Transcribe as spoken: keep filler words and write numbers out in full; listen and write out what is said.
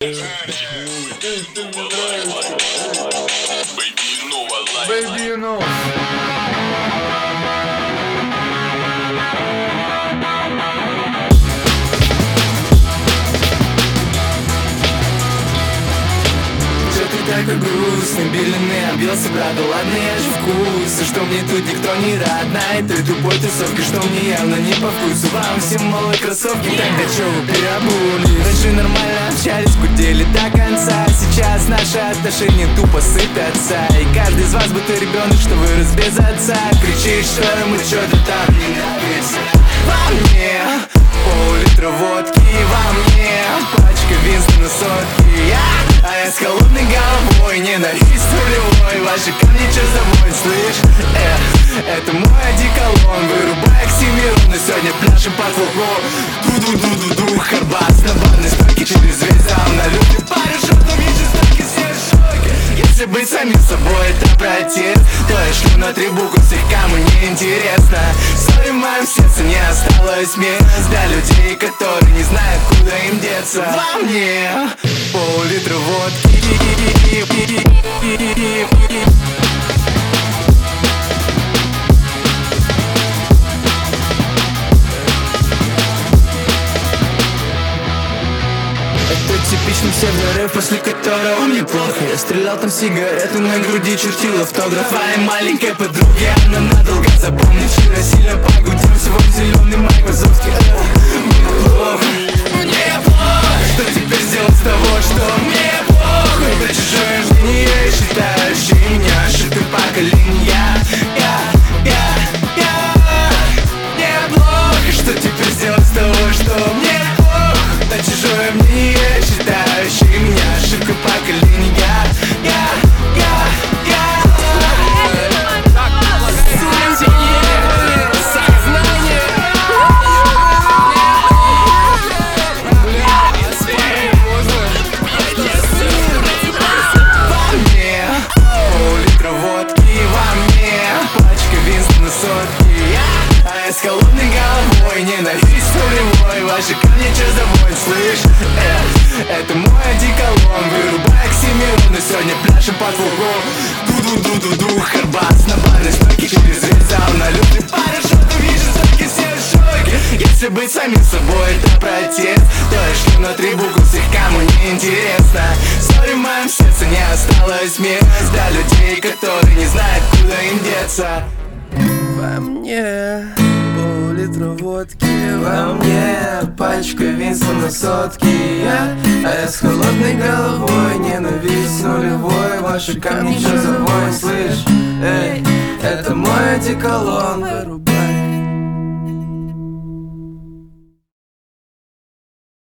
Baby, you know I like Baby, you know. Такой грустный, беленый объелся, брат, да ладно, я же в курсе, что мне тут никто не рад на этой тупой тусовке, что мне явно не по вкусу. Вам всем малые кроссовки, тогда чё вы переобулись? Раньше нормально общались, гудели до конца, сейчас наши отношения тупо сыпятся. И каждый из вас будто ребенок, что вырос без отца, кричит, что ему что-то там не нравится. Во мне пол-литра водки, во мне пачка Винстона сотки, я А я с холодной головой, ненависть нулевой. Ваши камни чё за вонь, слышь? Э, это мой одеколон. Вырубай оксимирон, но сегодня пляшем под фугу. Ду-ду-ду-ду-ду, Харбас на барной стойке, через весь зал на люке. Парю шутом и жестоки, все в шоке. Если быть самим собой, это протест, то я шлю на три буквы, всех кому не интересно. Сори, в моем сердце не осталось мест для людей, которые не знают, куда им деться. Во мне пол-литра водки. Это типичный псевдо-рэп, после которого мне плохо. Я стрелял там сигареты, на груди чертил автограф. А и маленькой подруги, она надолго запомнит. Вчера сильно погудел, сегодня зеленый Майк Вазовский. Мне плохо, мне плохо. Что теперь сделать с того, что мне плохо? Это чужое мнение, считающее меня ошибкой поколения. Я, я, я, мне плохо. Что теперь сделать с того, что мне плохо? Это чужое мнение, считающее меня ошибкой поколения. Я, я, я. С холодной головой, ненависть нулевой. Ваши камни чё за вонь, слышь? Э, это мой одеколон. Вырубай оксимирон, и сегодня пляшем под фугу. Ду-ду-ду-ду-ду, Харбас на барной стойке, через весь зал на люке. Пару шутов, вижу, стойки, все в шоке. Если быть самим собой, это протест, то я шлю на три буквы, всех кому не интересно. Сори, в моем сердце не осталось мест для людей, которые не знают, куда им деться. Во мне пол-литра водки, во мне пачка Винстона сотки, я, а я с холодной головой, ненависть нулевой. Ваши камни чё за вонь, слышь? Эй, это мой одеколон.